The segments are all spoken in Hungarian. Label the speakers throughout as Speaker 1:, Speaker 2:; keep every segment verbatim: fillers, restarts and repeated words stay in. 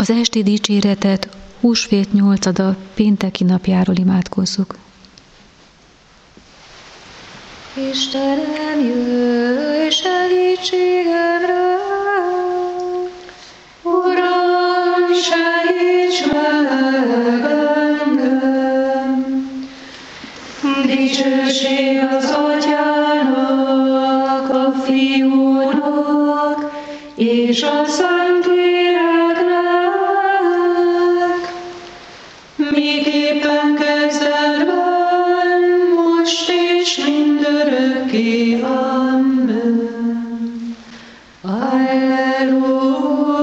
Speaker 1: Az esti dicséretet húsvét nyolcada pénteki napjáról imádkozzuk.
Speaker 2: Istenem, jöjj segítségemre! Uram, segíts meg engem! Dicsőség az Atyának, a Fiúnak és a Szentléleknek, miképpen kezdetben, most és mindörökké. Amen. Alleluja.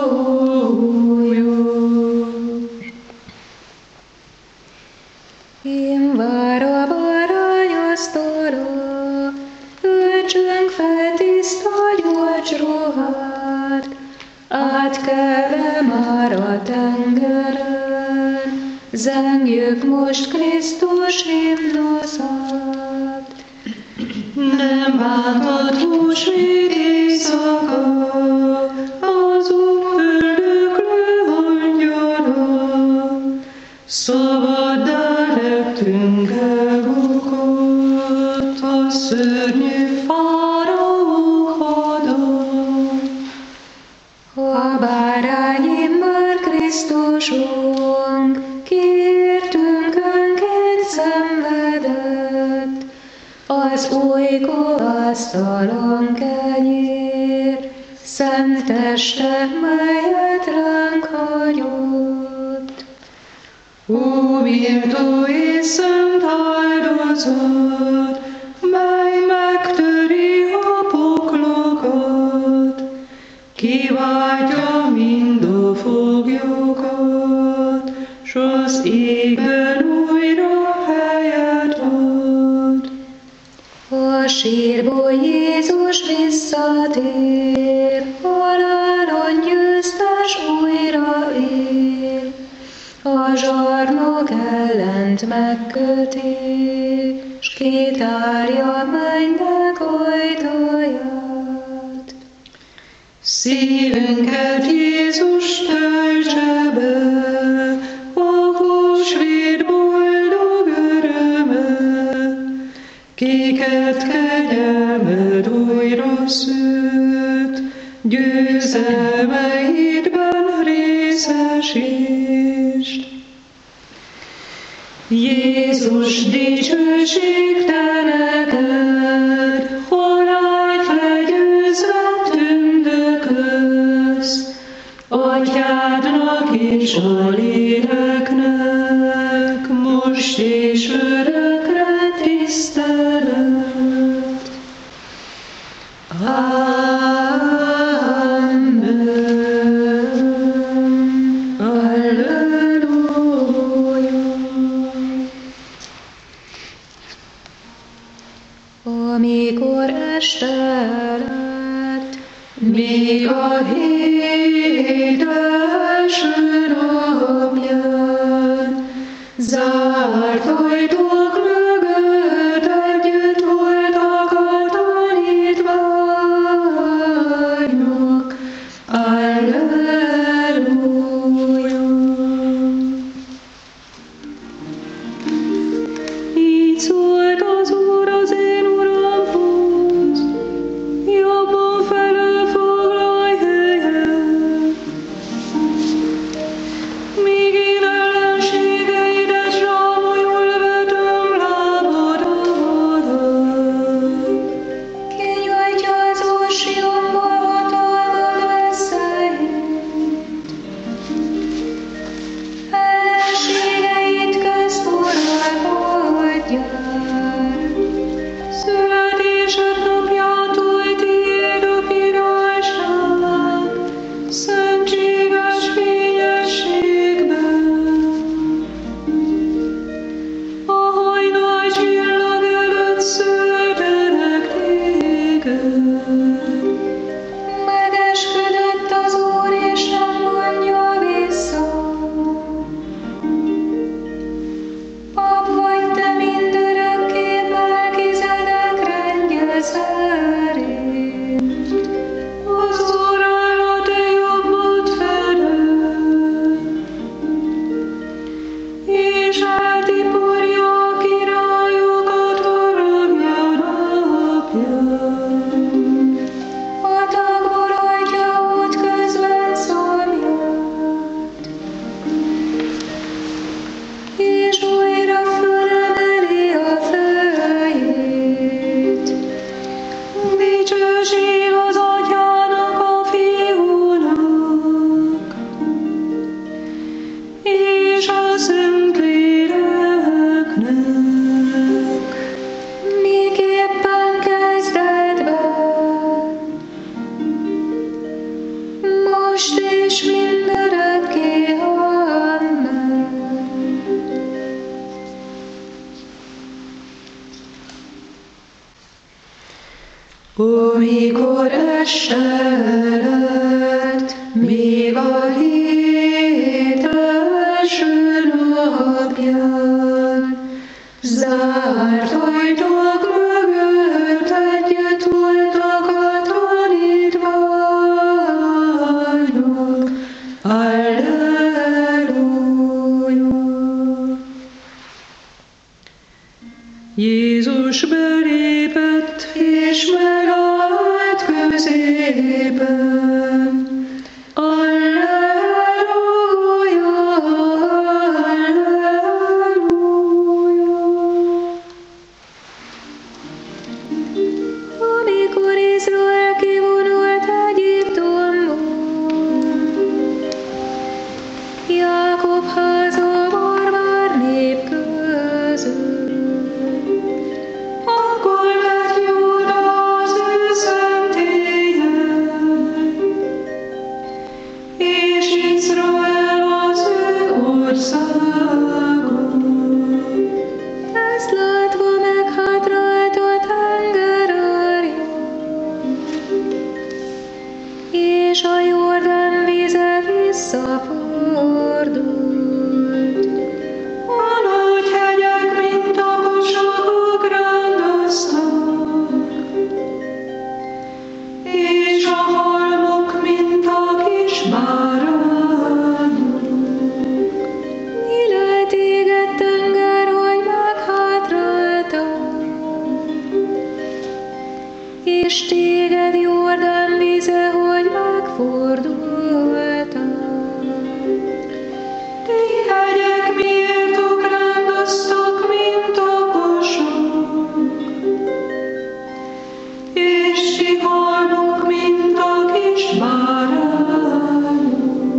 Speaker 2: Én vár a bárányasztalra, töltsünk fel tiszta gyors ruhát, átkelve már a tengeren, zengjük most Krisztus himnuszát. Nem bántott húsvét éjszaka, az útföldöklő angyala, szabaddá lettünk elbukott a szörnyű fáraó hadon. A bárányi már Krisztusunk, kiértünk önként szenvedett, az új kovásztalan kenyér, szent teste, melyet ránk hagyott. Ó, méltó és szent áldozat, mely megtöri a poklokat, kiváltja mind a foglyokat, s az égben újra helyet ad. A sírból Jézus visszatér, halálon győztes újra él. A zsarnok ellent megkötik, s kitárja mennyek ajtaját. Szívünket Jézus töltse be, a húsvét boldog öröme, kiket kegyelmed újra szült, győzelmeidben részesítsd. Jézus, dicsőség te neked, halált legyőzve tündökölsz, Atyádnak és a léleknek, most és örökre tisztelet. Amen. Alleluja. Amikor este lett, még a hét első napján, zárt ajtók mögött együtt voltak a tanítványok. Alleluja. Így szólt az Úr az én Uramhoz, jobban felől foglalj helyet, míg én ellenségeidet zsámolyul vetem lábad alatt. Kinyújtja az Úr Sionból hatalma messzein, és mindörökké. Amen. Amikor este lett, még a hét első napján, zárt ajtók mögött együtt voltak a tanítványok. Alleluja! Jézus belépett és megállt középen. Alleluja! Alleluja! Amikor Izrael kivonult Egyiptomból, Jákob háza barbár nép között, akkor lett Júda az ő szentélye, és Izrael az ő országa. Ezt látva meghátrált a tengerárja, és a Jordán víze visszafordult. A nagy hegyek, mint taposok, ugráloztak, és a halmok, mint a kis bárányok. Mire téged, tenger, hogy meghátráltak, és téged, Jordán víze, hogy megfordultak. Ti hegyek miért ugrándoztok, mint taposok, és ti halmok, mint a kis bárányok.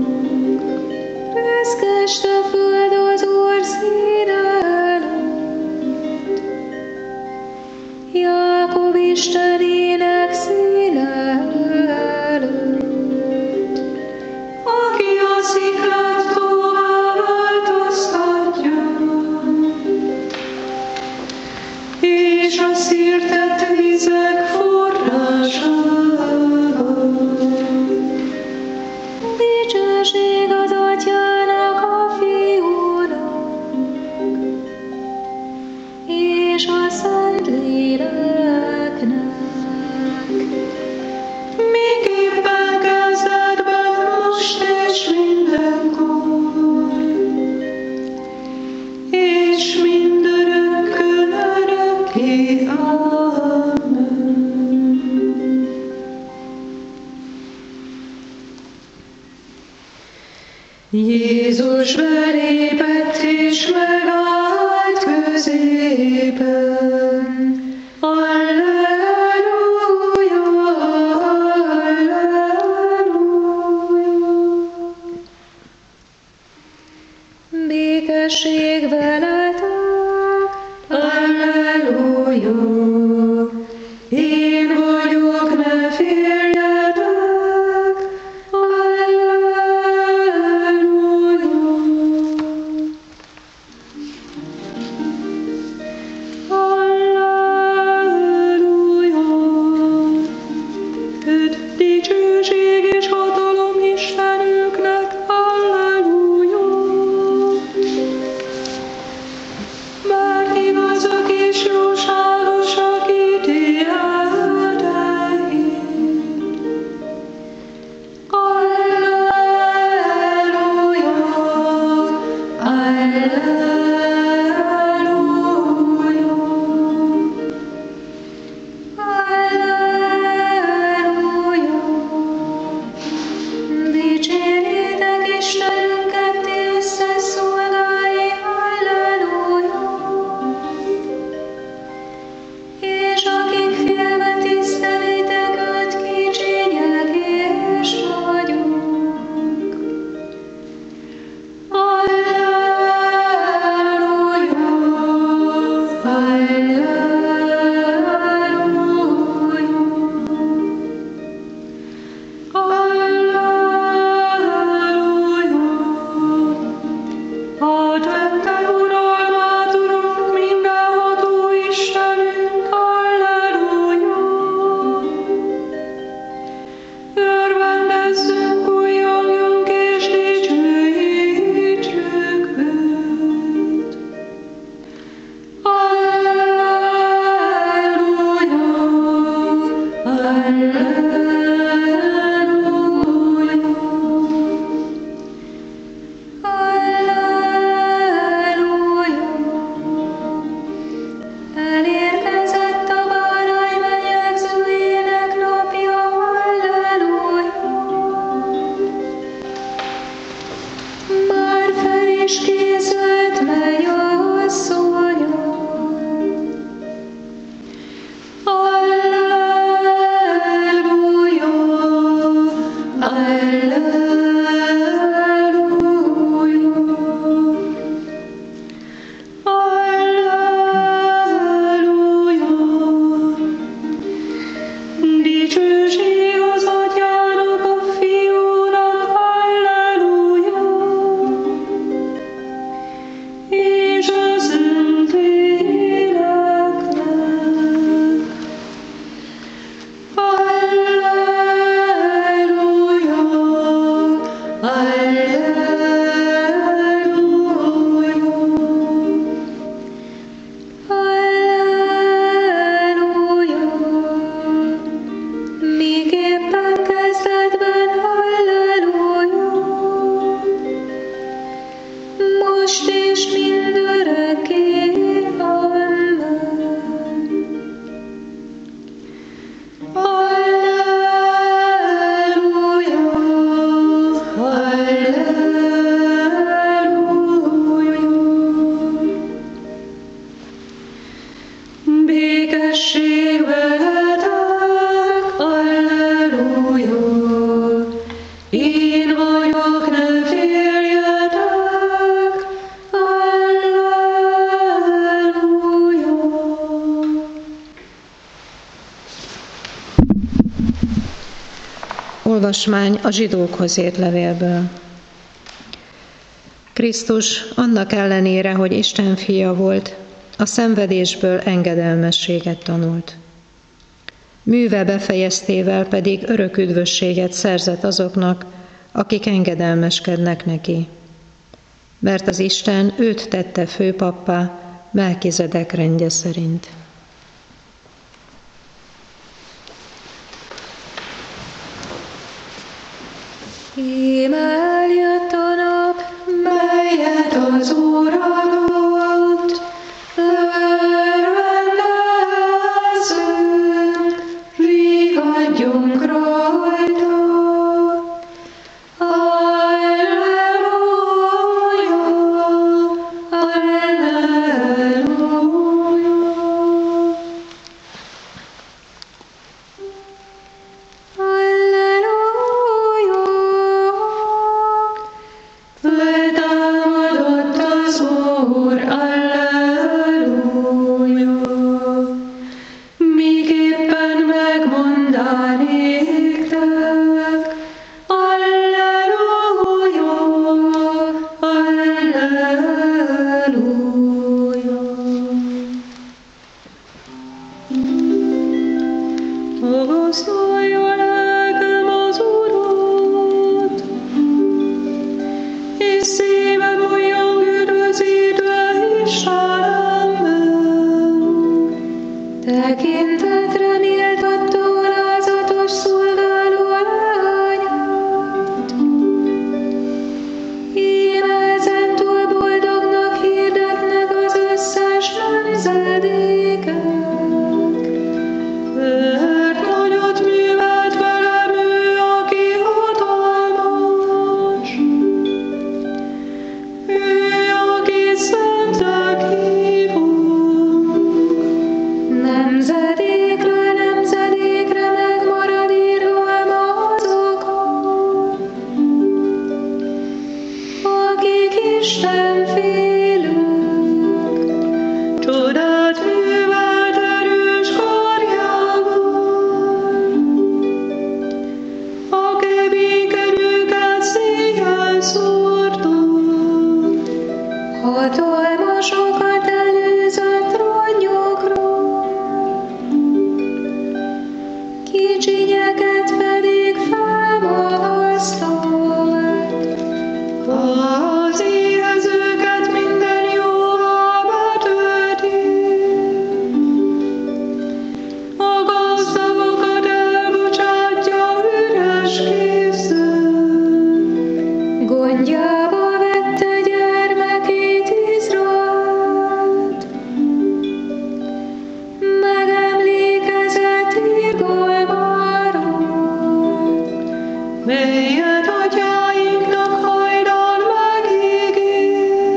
Speaker 2: Reszkest a föld az Úr színe előtt, Jákob Istenének színe előtt, aki a sziklát tóvá változtatja, és a szirtett vizek forrásába. Dicsőség az Atyának, a Fiúnak, és a Szentléleknek. Miképpen kezdetben, most és mindenkor, és mindörökkön örökké. Amen. Jézus belépett és megállt középen. Alleluja! Alleluja! Békesség veletek! Alleluja! Én vagyok, ne féljetek! Alleluja! Alleluja! Öt dicsőség és hatalom Istenünknek! Alleluja! is készült mennyasszonya. Alleluja, alleluja, alleluja. Dicsőség az Atyának, a Fiúnak, alleluja, és a Szentléleknek. Alleluja, alleluja, alleluja. Miképpen kezdetben alleluja, most és mindörökké, amen. Alleluja, alleluja. Békesség veletek, alleluja. Én vagyok, ne féljetek, alleluja.
Speaker 3: Olvasmány a zsidókhoz írt levélből. Krisztus annak ellenére, hogy Isten fia volt, a szenvedésből engedelmességet tanult. Műve befejeztével pedig örök üdvösséget szerzett azoknak, akik engedelmeskednek neki. Mert az Isten őt tette főpappá Melkizedek rendje szerint.
Speaker 2: Íme eljött a nap, melyet az Úr adott, örvendezzünk, rigadjunk rajta. Alleluja, alleluja. Feltámadott az Úr, alleluja. Miképpen megmondaná néktek, alleluja, alleluja. Magasztalja lelkem az Urat, és szívem olyan üdvözítve Istenemben. Tekintetre méltatta alázatos szolgáló lányát. Íme ezentúl boldognak hirdetnek az összes nemzedékek. Mert nagyot művelt velem ő, aki hatalmas. Ő, akit szentnek hívunk. Nemzedékről nemzedékre megmarad íralma azokon, akik Isten félők. Csodát művelt erős karjával, a kemény kerőket széjjel szórta, hatalmasokat előzött ronnyokról, kicsinyeket pedig felmagasztalt. Az éhezőket minden jóval betölti, a gazdagokat elbocsátja üres kézzel. Gondjába vette gyermekét, Izraelt, megemlékezett irgalmáról, melyet atyáinknak hajdan megígért.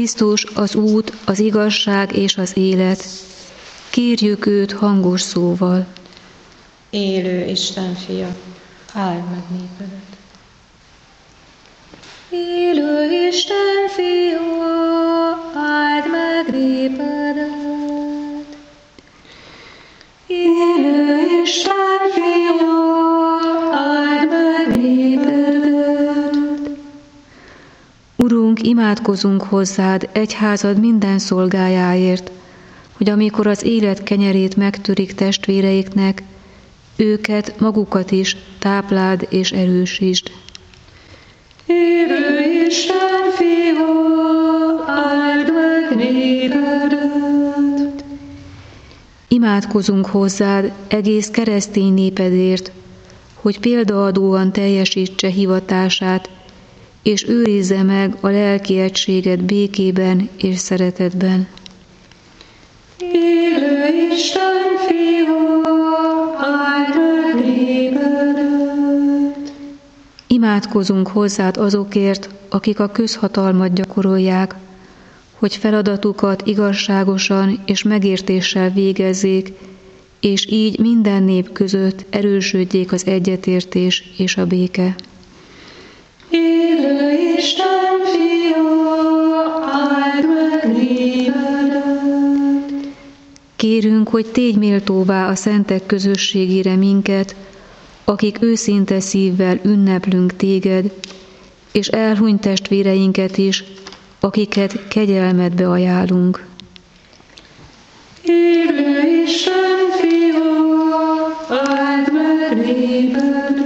Speaker 1: Krisztus az út, az igazság és az élet. Kérjük őt hangos szóval.
Speaker 3: Élő Isten fia, áld meg népedet.
Speaker 2: Élő Isten fia, áld meg népedet. Élő Isten fia, áld meg népedet.
Speaker 1: Urunk, imádkozunk hozzád egyházad minden szolgájáért, hogy amikor az élet kenyerét megtörik testvéreiknek, őket, magukat is tápláld és erősítsd.
Speaker 2: Élő Isten fia, áld meg népedet.
Speaker 1: Imádkozunk hozzád egész keresztény népedért, hogy példaadóan teljesítse hivatását, és őrizze meg a lelki egységet békében és szeretetben.
Speaker 2: Élő Isten fia, áld meg népedet.
Speaker 1: Imádkozunk hozzád azokért, akik a közhatalmat gyakorolják, hogy feladatukat igazságosan és megértéssel végezzék, és így minden nép között erősödjék az egyetértés és a béke.
Speaker 2: Élő Isten fia, áld meg népedet.
Speaker 1: Kérünk, hogy tégy méltóvá a szentek közösségére minket, akik őszinte szívvel ünneplünk téged, és elhunyt testvéreinket is, akiket kegyelmedbe ajánlunk.
Speaker 2: Élő Isten fia, áld meg népedet.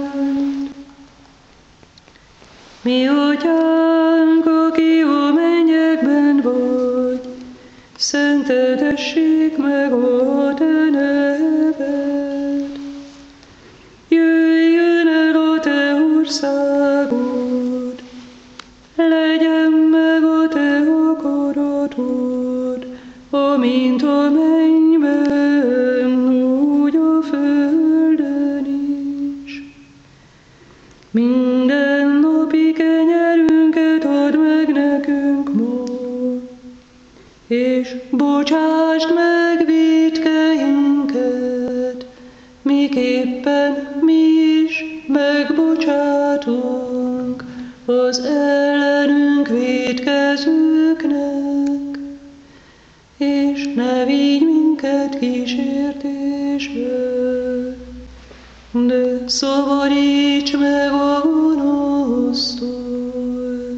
Speaker 2: Mi atyánk, aki a mennyekben vagy, szentedessék meg a te neved. Jöjjön el a te országod, legyen meg a te akaratod, amint a mennyben, úgy a földön is. Minden napi kenyerünket add meg nekünk ma, és bocsásd meg vétkeinket, miképpen mi is megbocsátunk az ellenünk vétkezőknek, és ne vigy minket kísértésbe, de szabadíts meg a gonosztól.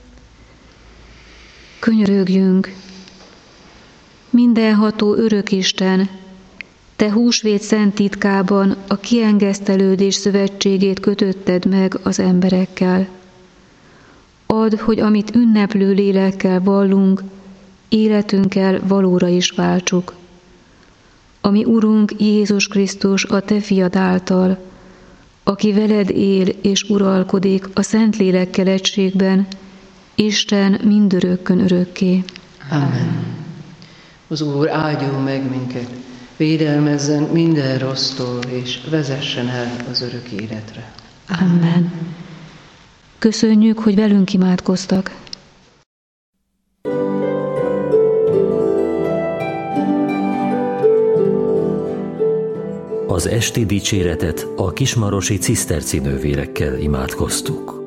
Speaker 1: Könyörögjünk! Mindenható örök Isten, te húsvét szent titkában a kiengesztelődés szövetségét kötötted meg az emberekkel. Add, hogy amit ünneplő lélekkel vallunk, életünkkel valóra is váltsuk. Ami Urunk Jézus Krisztus a te fiad által, aki veled él és uralkodik a Szentlélekkel egységben, Isten mindörökkön örökké.
Speaker 4: Amen. Az Úr áldjon meg minket, védelmezzen minden rossztól, és vezessen el az örök életre.
Speaker 1: Amen. Köszönjük, hogy velünk imádkoztak.
Speaker 5: Az esti dicséretet a kismarosi ciszterci nővérekkel imádkoztuk.